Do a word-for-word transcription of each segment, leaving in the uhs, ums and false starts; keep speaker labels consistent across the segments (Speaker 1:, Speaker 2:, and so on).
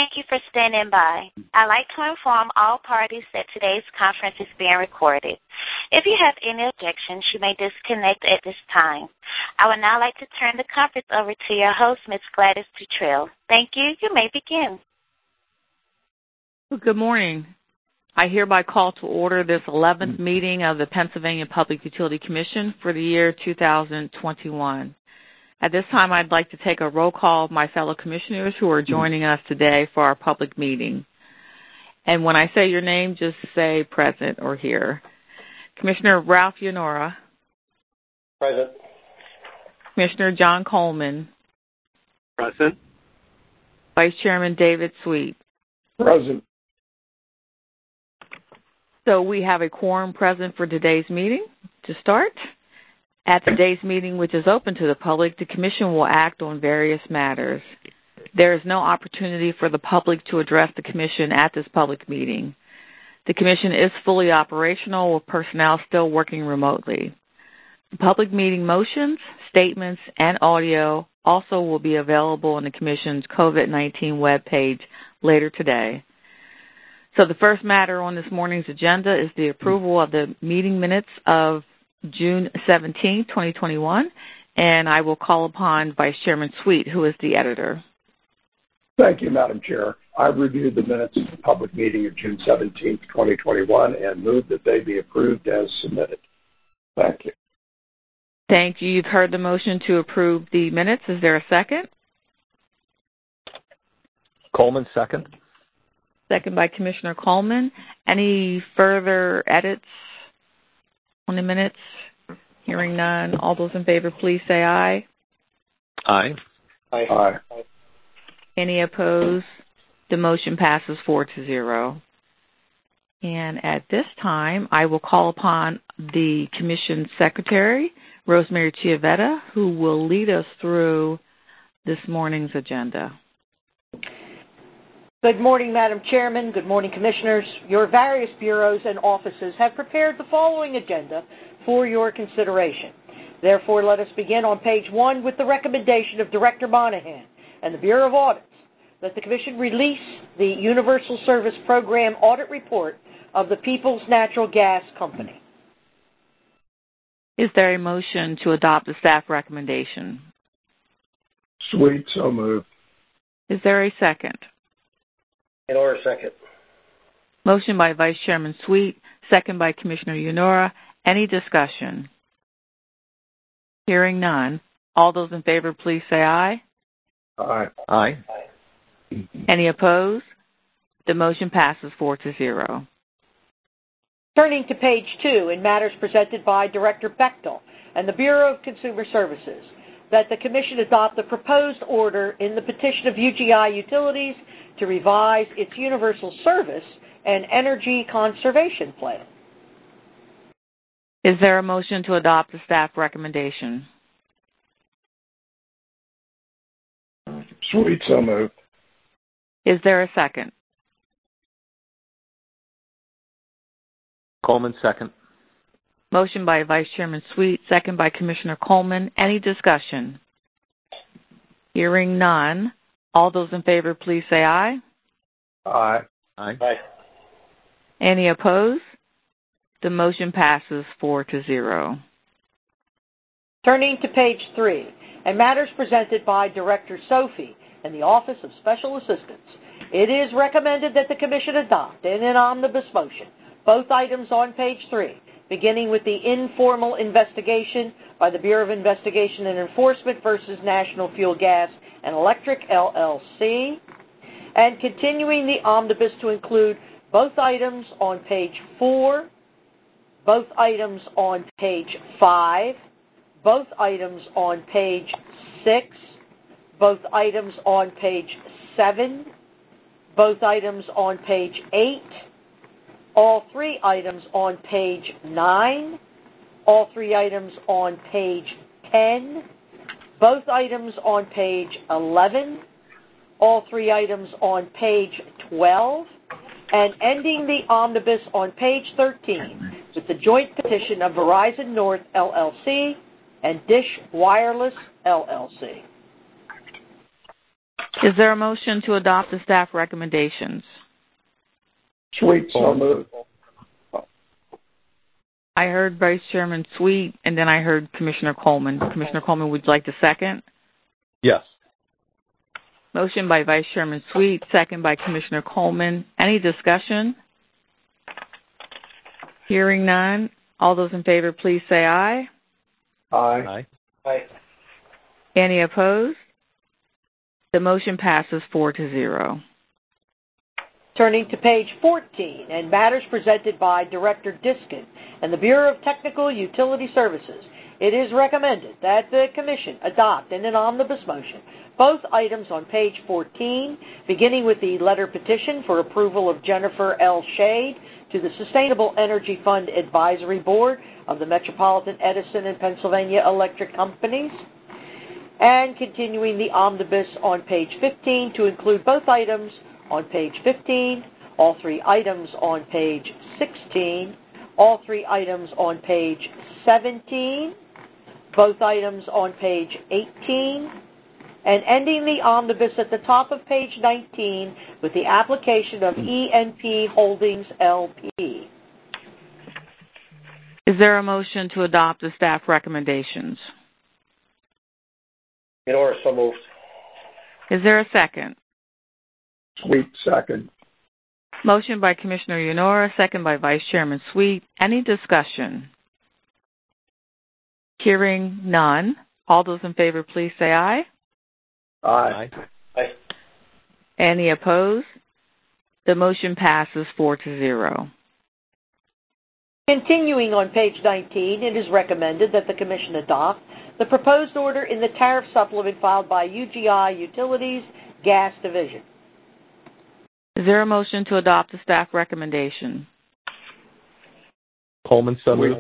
Speaker 1: Thank you for standing by. I'd like to inform all parties that today's conference is being recorded. If you have any objections, you may disconnect at this time. I would now like to turn the conference over to your host, Miz Gladys Dutrill. Thank you. You may begin.
Speaker 2: Good morning. I hereby call to order this eleventh meeting of the Pennsylvania Public Utility Commission for the year two thousand twenty-one. At this time, I'd like to take a roll call of my fellow commissioners who are joining us today for our public meeting. And when I say your name, just say present or here. Commissioner Ralph Yanora.
Speaker 3: Present.
Speaker 2: Commissioner John Coleman.
Speaker 3: Present.
Speaker 2: Vice Chairman David Sweet.
Speaker 3: Present.
Speaker 2: So we have a quorum present for today's meeting. To start, at today's meeting, which is open to the public, the Commission will act on various matters. There is no opportunity for the public to address the Commission at this public meeting. The Commission is fully operational with personnel still working remotely. The public meeting motions, statements, and audio also will be available on the Commission's COVID nineteen webpage later today. So the first matter on this morning's agenda is the approval of the meeting minutes of June seventeenth, twenty twenty-one, and I will call upon Vice Chairman Sweet, who is the editor.
Speaker 4: Thank you, Madam Chair. I reviewed the minutes of the public meeting of June seventeenth, twenty twenty-one, and move that they be approved as submitted. Thank you.
Speaker 2: Thank you. You've heard the motion to approve the minutes. Is there a second?
Speaker 3: Coleman, second.
Speaker 2: Second by Commissioner Coleman. Any further edits on the minutes? Hearing none. All those in favor, please say aye.
Speaker 3: Aye.
Speaker 4: Aye. Aye.
Speaker 2: Any opposed? The motion passes four to zero. And at this time, I will call upon the Commission Secretary, Rosemary Chiavetta, who will lead us through this morning's agenda.
Speaker 5: Good morning, Madam Chairman. Good morning, Commissioners. Your various bureaus and offices have prepared the following agenda for your consideration. Therefore, let us begin on page one with the recommendation of Director Monahan and the Bureau of Audits that the Commission release the Universal Service Program Audit Report of the Peoples Natural Gas Company.
Speaker 2: Is there a motion to adopt the staff recommendation?
Speaker 4: Sweet, so moved.
Speaker 2: Is there a second?
Speaker 3: In order, second.
Speaker 2: Motion by Vice Chairman Sweet, second by Commissioner Yanora. Any discussion? Hearing none. All those in favor, please say aye.
Speaker 4: Aye.
Speaker 3: Aye.
Speaker 2: Any opposed? The motion passes four to zero.
Speaker 5: Turning to page two, in matters presented by Director Bechtel and the Bureau of Consumer Services, that the Commission adopt the proposed order in the petition of U G I Utilities to revise its Universal Service and Energy Conservation Plan.
Speaker 2: Is there a motion to adopt the staff recommendation?
Speaker 4: Sweet, so moved.
Speaker 2: Is there a second?
Speaker 3: Coleman, second.
Speaker 2: Motion by Vice Chairman Sweet, second by Commissioner Coleman. Any discussion? Hearing none. All those in favor, please say aye.
Speaker 4: Aye.
Speaker 3: Aye.
Speaker 4: Aye.
Speaker 2: Any opposed? The motion passes four to zero.
Speaker 5: Turning to page three, and matters presented by Director Sophie and the Office of Special Assistance, it is recommended that the Commission adopt in an omnibus motion both items on page three, beginning with the informal investigation by the Bureau of Investigation and Enforcement versus National Fuel Gas and Electric, L L C, and continuing the omnibus to include both items on page four, both items on page five, both items on page six, both items on page seven, both items on page eight, all three items on page nine, all three items on page ten, both items on page eleven, all three items on page twelve, and ending the omnibus on page thirteen with the joint petition of Verizon North, L L C, and Dish Wireless, L L C.
Speaker 2: Is there a motion to adopt the staff recommendations?
Speaker 4: Sweet, so moved.
Speaker 2: I heard Vice Chairman Sweet, and then I heard Commissioner Coleman. Commissioner Coleman, would you like to second?
Speaker 3: Yes.
Speaker 2: Motion by Vice Chairman Sweet, second by Commissioner Coleman. Any discussion? Hearing none. All those in favor, please say aye.
Speaker 4: Aye.
Speaker 3: Aye. Aye.
Speaker 2: Any opposed? The motion passes four to zero.
Speaker 5: Turning to page fourteen, and matters presented by Director Diskin and the Bureau of Technical Utility Services, it is recommended that the Commission adopt in an omnibus motion both items on page fourteen, beginning with the letter petition for approval of Jennifer L. Shade to the Sustainable Energy Fund Advisory Board of the Metropolitan Edison and Pennsylvania Electric Companies, and continuing the omnibus on page fifteen to include both items on page fifteen, all three items on page sixteen, all three items on page seventeen, both items on page eighteen, and ending the omnibus at the top of page nineteen with the application of E N P Holdings, L P.
Speaker 2: Is there a motion to adopt the staff recommendations?
Speaker 3: Yenora, so moved.
Speaker 2: Is there a second?
Speaker 4: Sweet, second.
Speaker 2: Motion by Commissioner Yenora, second by Vice Chairman Sweet. Any discussion? Hearing none. All those in favor, please say aye.
Speaker 4: Aye.
Speaker 3: Aye.
Speaker 2: Any opposed? The motion passes four to zero.
Speaker 5: Continuing on page nineteen, it is recommended that the Commission adopt the proposed order in the tariff supplement filed by U G I Utilities Gas Division.
Speaker 2: Is there a motion to adopt the staff recommendation?
Speaker 3: Coleman, so moved.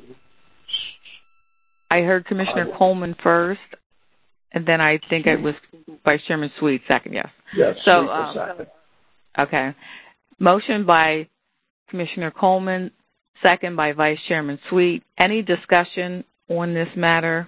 Speaker 2: I heard Commissioner Coleman first, and then I think it was Vice Chairman Sweet second, yes.
Speaker 4: Yes,
Speaker 2: so,
Speaker 4: Sweet
Speaker 2: um,
Speaker 4: second.
Speaker 2: Okay. Motion by Commissioner Coleman, second by Vice Chairman Sweet. Any discussion on this matter?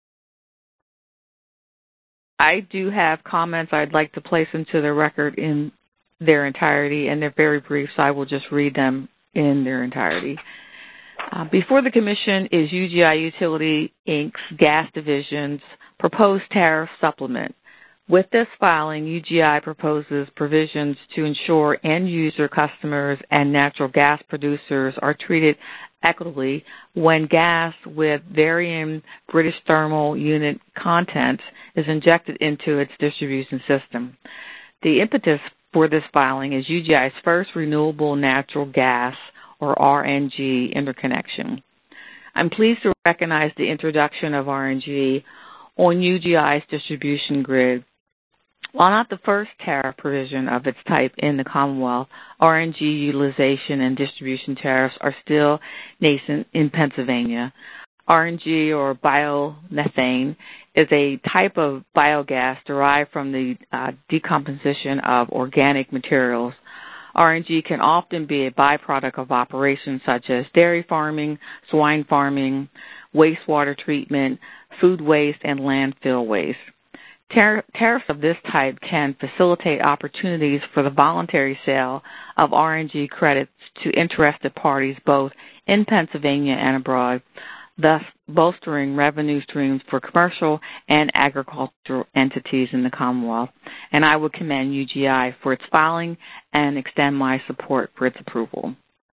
Speaker 2: I do have comments I'd like to place into the record in their entirety, and they're very brief, so I will just read them in their entirety. Uh, before the Commission is U G I Utility, Incorporated's Gas Division's proposed tariff supplement. With this filing, U G I proposes provisions to ensure end-user customers and natural gas producers are treated equitably when gas with varying British thermal unit content is injected into its distribution system. The impetus for this filing is U G I's first renewable natural gas, or R N G, interconnection. I'm pleased to recognize the introduction of R N G on U G I's distribution grid. While not the first tariff provision of its type in the Commonwealth, R N G utilization and distribution tariffs are still nascent in Pennsylvania. R N G, or biomethane, is a type of biogas derived from the uh, decomposition of organic materials. R N G can often be a byproduct of operations such as dairy farming, swine farming, wastewater treatment, food waste, and landfill waste. Tar- tariffs of this type can facilitate opportunities for the voluntary sale of R N G credits to interested parties both in Pennsylvania and abroad, thus bolstering revenue streams for commercial and agricultural entities in the Commonwealth. And I would commend U G I for its filing and extend my support for its approval.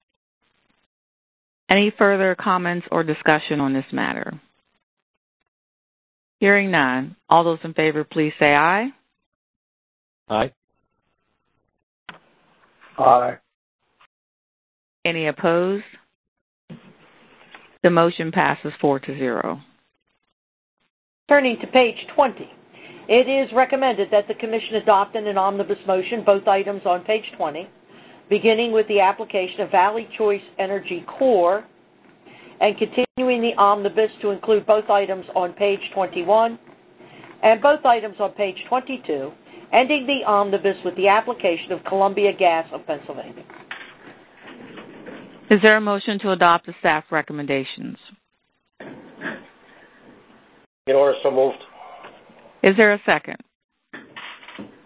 Speaker 2: Any further comments or discussion on this matter? Hearing none. All those in favor, please say aye.
Speaker 3: Aye.
Speaker 4: Aye.
Speaker 2: Any opposed? The motion passes four to zero.
Speaker 5: Turning to page twenty, it is recommended that the Commission adopt in an omnibus motion both items on page twenty, beginning with the application of Valley Choice Energy Corp, and continuing the omnibus to include both items on page twenty-one and both items on page twenty-two, ending the omnibus with the application of Columbia Gas of Pennsylvania.
Speaker 2: Is there a motion to adopt the staff recommendations?
Speaker 3: Yenora, so moved.
Speaker 2: Is there a second?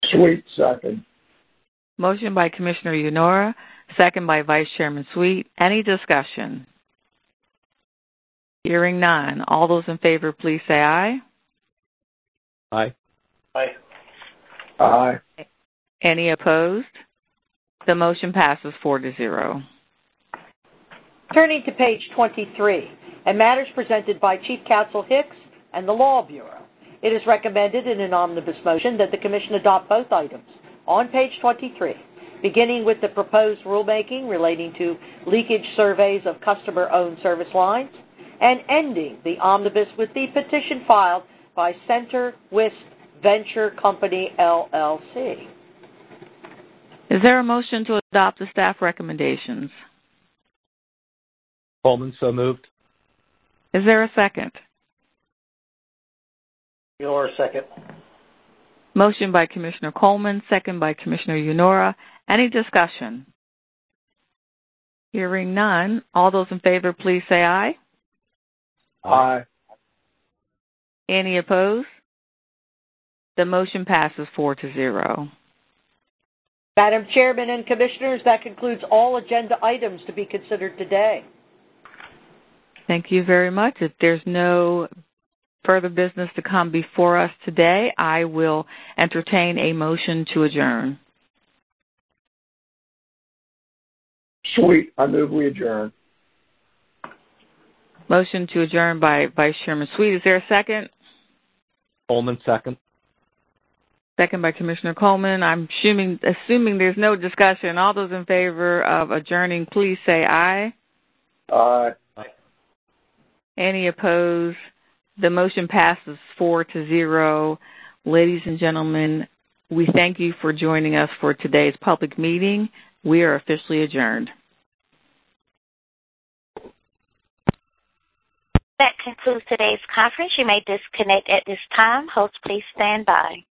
Speaker 4: Sweet, second.
Speaker 2: Motion by Commissioner Yanora, second by Vice Chairman Sweet. Any discussion? Hearing none. All those in favor, please say aye.
Speaker 3: Aye.
Speaker 4: Aye. Aye.
Speaker 2: Any opposed? The motion passes four to zero.
Speaker 5: Turning to page twenty-three, and matters presented by Chief Counsel Hicks and the Law Bureau. It is recommended in an omnibus motion that the Commission adopt both items on page twenty-three, beginning with the proposed rulemaking relating to leakage surveys of customer-owned service lines, and ending the omnibus with the petition filed by Center Wisp Venture Company, L L C.
Speaker 2: Is there a motion to adopt the staff recommendations?
Speaker 3: Coleman, so moved.
Speaker 2: Is there a second?
Speaker 3: Yanora, second.
Speaker 2: Motion by Commissioner Coleman, second by Commissioner Yanora. Any discussion? Hearing none. All those in favor, please say aye.
Speaker 4: Aye.
Speaker 2: Any opposed? The motion passes four to zero.
Speaker 5: Madam Chairman and Commissioners, that concludes all agenda items to be considered today.
Speaker 2: Thank you very much. If there's no further business to come before us today, I will entertain a motion to adjourn.
Speaker 4: Sweet. I move we adjourn.
Speaker 2: Motion to adjourn by Vice Chairman Sweet. Is there a second?
Speaker 3: Coleman, second.
Speaker 2: Second by Commissioner Coleman. I'm assuming, assuming there's no discussion. All those in favor of adjourning, please say aye.
Speaker 4: Aye.
Speaker 3: Aye.
Speaker 2: Any opposed? The motion passes four to zero. Ladies and gentlemen, we thank you for joining us for today's public meeting. We are officially adjourned.
Speaker 1: That concludes today's conference. You may disconnect at this time. Host, please stand by.